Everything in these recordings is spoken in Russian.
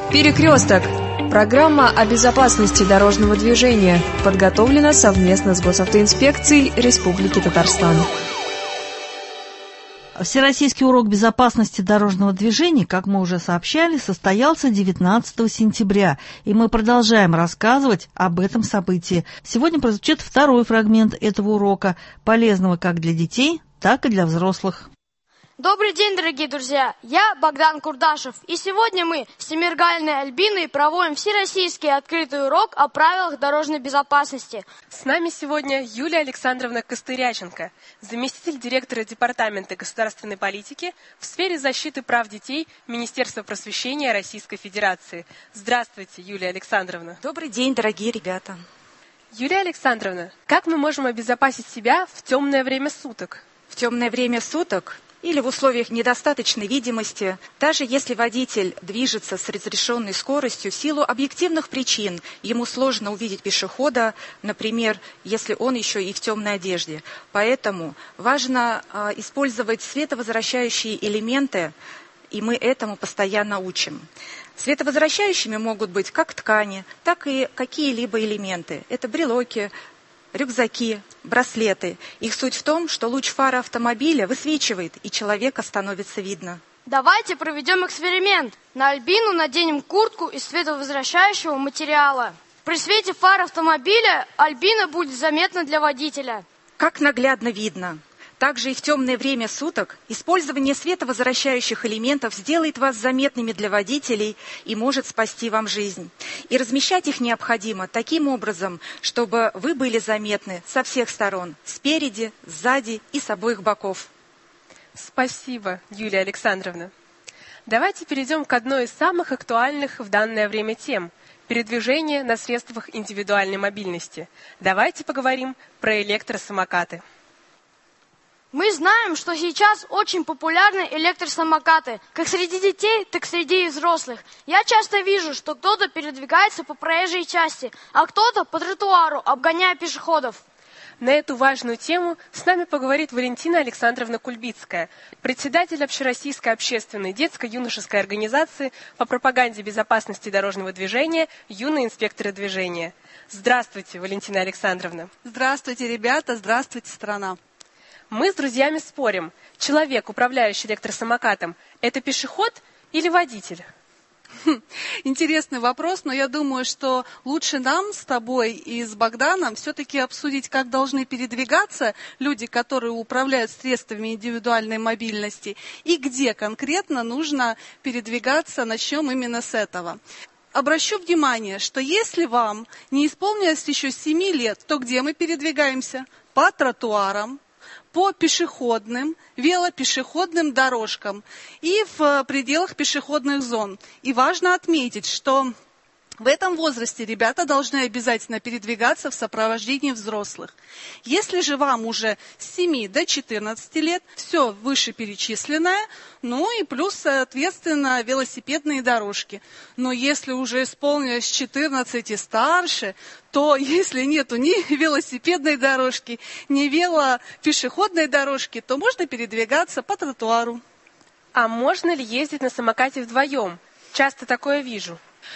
Перекресток. Программа о безопасности дорожного движения подготовлена совместно с Госавтоинспекцией Республики Татарстан. Всероссийский урок безопасности дорожного движения, как мы уже сообщали, состоялся 19 сентября, и мы продолжаем рассказывать об этом событии. Сегодня прозвучит второй фрагмент этого урока, полезного как для детей, так и для взрослых. Добрый день, дорогие друзья! Я Богдан Курдашев, и сегодня мы с Семиргальной Альбиной проводим всероссийский открытый урок о правилах дорожной безопасности. С нами сегодня Юлия Александровна Костыряченко, заместитель директора Департамента государственной политики в сфере защиты прав детей Министерства просвещения Российской Федерации. Здравствуйте, Юлия Александровна. Добрый день, дорогие ребята. Юлия Александровна, как мы можем обезопасить себя в темное время суток? В темное время суток или в условиях недостаточной видимости, даже если водитель движется с разрешенной скоростью, в силу объективных причин ему сложно увидеть пешехода, например, если он еще и в темной одежде. Поэтому важно использовать световозвращающие элементы, и мы этому постоянно учим. Световозвращающими могут быть как ткани, так и какие-либо элементы. Это брелоки, рюкзаки, браслеты. Их суть в том, что луч фары автомобиля высвечивает, и человека становится видно. Давайте проведем эксперимент. На Альбину наденем куртку из световозвращающего материала. При свете фар автомобиля Альбина будет заметна для водителя. Как наглядно видно. Также и в темное время суток использование световозвращающих элементов сделает вас заметными для водителей и может спасти вам жизнь. И размещать их необходимо таким образом, чтобы вы были заметны со всех сторон, спереди, сзади и с обоих боков. Спасибо, Юлия Александровна. Давайте перейдем к одной из самых актуальных в данное время тем – передвижение на средствах индивидуальной мобильности. Давайте поговорим про электросамокаты. Мы знаем, что сейчас очень популярны электросамокаты, как среди детей, так и среди взрослых. Я часто вижу, что кто-то передвигается по проезжей части, а кто-то по тротуару, обгоняя пешеходов. На эту важную тему с нами поговорит Валентина Александровна Кульбицкая, председатель Общероссийской общественной детско-юношеской организации по пропаганде безопасности дорожного движения «Юные инспекторы движения». Здравствуйте, Валентина Александровна. Здравствуйте, ребята, здравствуйте, страна. Мы с друзьями спорим, человек, управляющий электросамокатом, это пешеход или водитель? Интересный вопрос, но я думаю, что лучше нам с тобой и с Богданом все-таки обсудить, как должны передвигаться люди, которые управляют средствами индивидуальной мобильности, и где конкретно нужно передвигаться. Начнем именно с этого. Обращу внимание, что если вам не исполнилось еще 7 лет, то где мы передвигаемся? По тротуарам, по пешеходным, велопешеходным дорожкам и в пределах пешеходных зон. И важно отметить, что в этом возрасте ребята должны обязательно передвигаться в сопровождении взрослых. Если же вам уже с 7 до 14 лет, все вышеперечисленное, ну и плюс, соответственно, велосипедные дорожки. Но если уже исполнилось 14 и старше, то если нету ни велосипедной дорожки, ни велопешеходной дорожки, то можно передвигаться по тротуару. А можно ли ездить на самокате вдвоем? Часто такое вижу.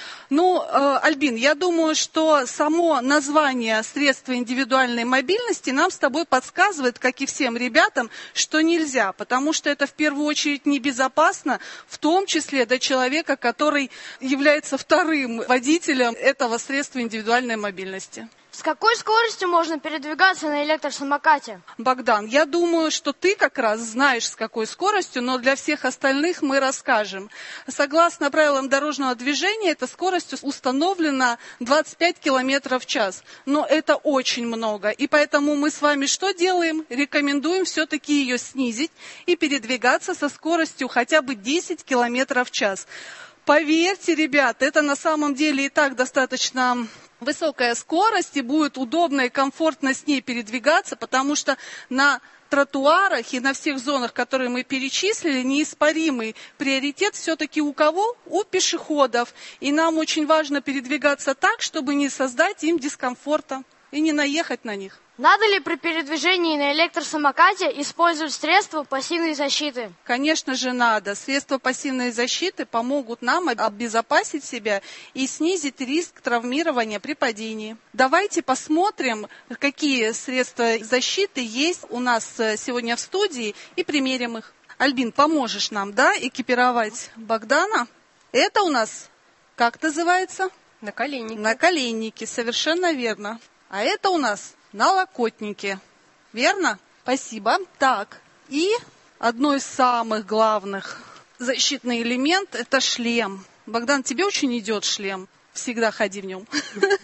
Альбин, я думаю, что само название средства индивидуальной мобильности нам с тобой подсказывает, как и всем ребятам, что нельзя, потому что это в первую очередь небезопасно, в том числе для человека, который является вторым водителем этого средства индивидуальной мобильности. С какой скоростью можно передвигаться на электросамокате? Богдан, я думаю, что ты как раз знаешь, с какой скоростью, но для всех остальных мы расскажем. Согласно правилам дорожного движения, эта скорость установлена 25 км в час. Но это очень много, и поэтому мы с вами что делаем? Рекомендуем все-таки ее снизить и передвигаться со скоростью хотя бы 10 км в час. Поверьте, ребят, это на самом деле и так достаточно высокая скорость, и будет удобно и комфортно с ней передвигаться, потому что на тротуарах и на всех зонах, которые мы перечислили, неоспоримый приоритет все-таки у кого? У пешеходов. И нам очень важно передвигаться так, чтобы не создать им дискомфорта. и не наехать на них. Надо ли при передвижении на электросамокате использовать средства пассивной защиты? Конечно же, надо. Средства пассивной защиты помогут нам обезопасить себя и снизить риск травмирования при падении. Давайте посмотрим, какие средства защиты есть у нас сегодня в студии, и примерим их. Альбин, поможешь нам, да, экипировать Богдана? Это у нас, как называется? Наколенники. Наколенники, совершенно верно. А это у нас налокотники. Верно? Спасибо. Так, и одно из самых главных защитный элемент – это шлем. Богдан, тебе очень идет шлем. Всегда ходи в нем.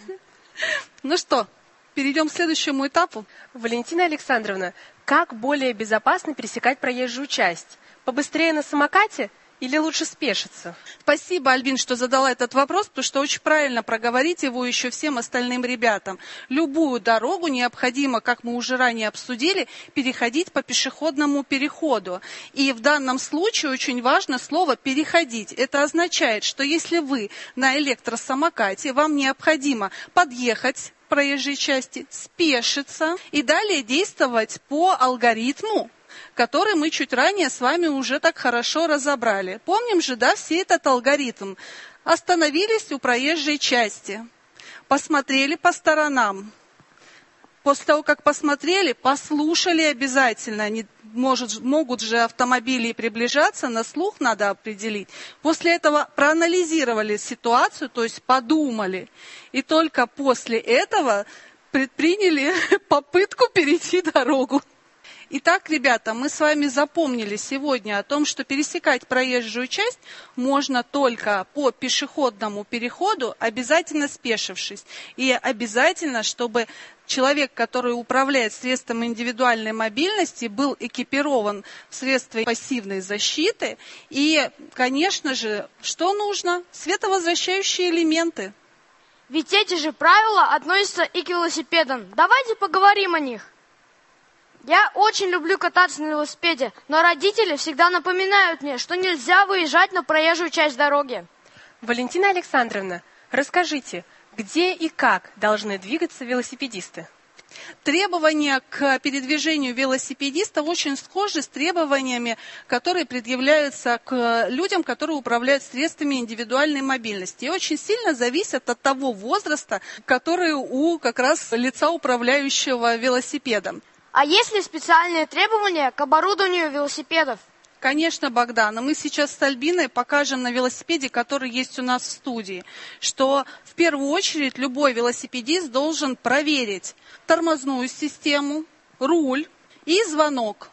Ну что, перейдем к следующему этапу. Валентина Александровна, как более безопасно пересекать проезжую часть? Побыстрее на самокате или лучше спешиться? Спасибо, Альбин, что задала этот вопрос, потому что очень правильно проговорить его еще всем остальным ребятам. Любую дорогу необходимо, как мы уже ранее обсудили, переходить по пешеходному переходу. И в данном случае очень важно слово «переходить». Это означает, что если вы на электросамокате, вам необходимо подъехать к проезжей части, спешиться и далее действовать по алгоритму, который мы чуть ранее с вами уже так хорошо разобрали. Помним же, да, все этот алгоритм. Остановились у проезжей части, посмотрели по сторонам. После того, как посмотрели, послушали обязательно. Могут же автомобили приближаться, на слух надо определить. После этого проанализировали ситуацию, то есть подумали. И только после этого предприняли попытку перейти дорогу. Итак, ребята, мы с вами запомнили сегодня о том, что пересекать проезжую часть можно только по пешеходному переходу, обязательно спешившись. И обязательно, чтобы человек, который управляет средством индивидуальной мобильности, был экипирован в средства пассивной защиты. И, конечно же, что нужно? Световозвращающие элементы. Ведь эти же правила относятся и к велосипедам. Давайте поговорим о них. Я очень люблю кататься на велосипеде, но родители всегда напоминают мне, что нельзя выезжать на проезжую часть дороги. Валентина Александровна, расскажите, где и как должны двигаться велосипедисты? Требования к передвижению велосипедиста очень схожи с требованиями, которые предъявляются к людям, которые управляют средствами индивидуальной мобильности. И очень сильно зависят от того возраста, который у как раз лица управляющего велосипедом. А есть ли специальные требования к оборудованию велосипедов? Конечно, Богдан. Мы сейчас с Альбиной покажем на велосипеде, который есть у нас в студии, что в первую очередь любой велосипедист должен проверить тормозную систему, руль и звонок.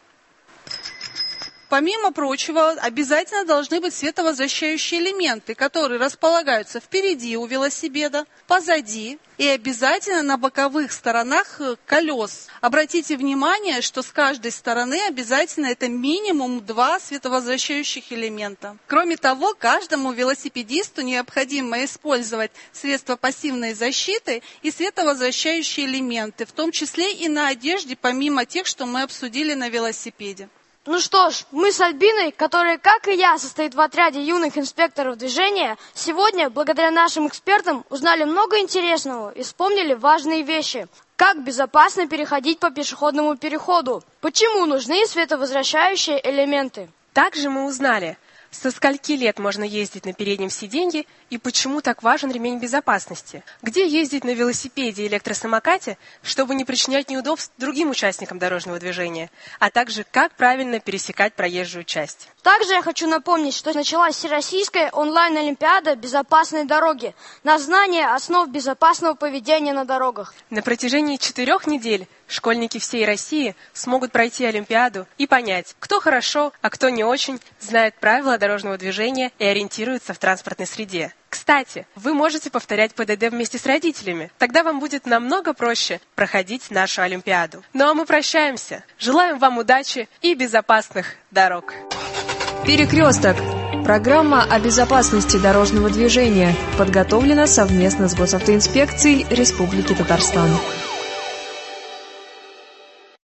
Помимо прочего, обязательно должны быть световозвращающие элементы, которые располагаются впереди у велосипеда, позади и обязательно на боковых сторонах колес. Обратите внимание, что с каждой стороны обязательно это минимум 2 световозвращающих элемента. Кроме того, каждому велосипедисту необходимо использовать средства пассивной защиты и световозвращающие элементы, в том числе и на одежде, помимо тех, что мы обсудили на велосипеде. Ну что ж, мы с Альбиной, которая, как и я, состоит в отряде юных инспекторов движения, сегодня, благодаря нашим экспертам, узнали много интересного и вспомнили важные вещи. Как безопасно переходить по пешеходному переходу? Почему нужны световозвращающие элементы? Также мы узнали, со скольки лет можно ездить на переднем сиденье и почему так важен ремень безопасности. Где ездить на велосипеде и электросамокате, чтобы не причинять неудобств другим участникам дорожного движения, а также как правильно пересекать проезжую часть. Также я хочу напомнить, что началась Всероссийская онлайн-олимпиада «Безопасные дороги» на знание основ безопасного поведения на дорогах. На протяжении 4 недель школьники всей России смогут пройти олимпиаду и понять, кто хорошо, а кто не очень знает правила дорожного движения и ориентируется в транспортной среде. Кстати, вы можете повторять ПДД вместе с родителями. Тогда вам будет намного проще проходить нашу олимпиаду. Ну а мы прощаемся. Желаем вам удачи и безопасных дорог. «Перекресток» – программа о безопасности дорожного движения, подготовлена совместно с Госавтоинспекцией Республики Татарстан.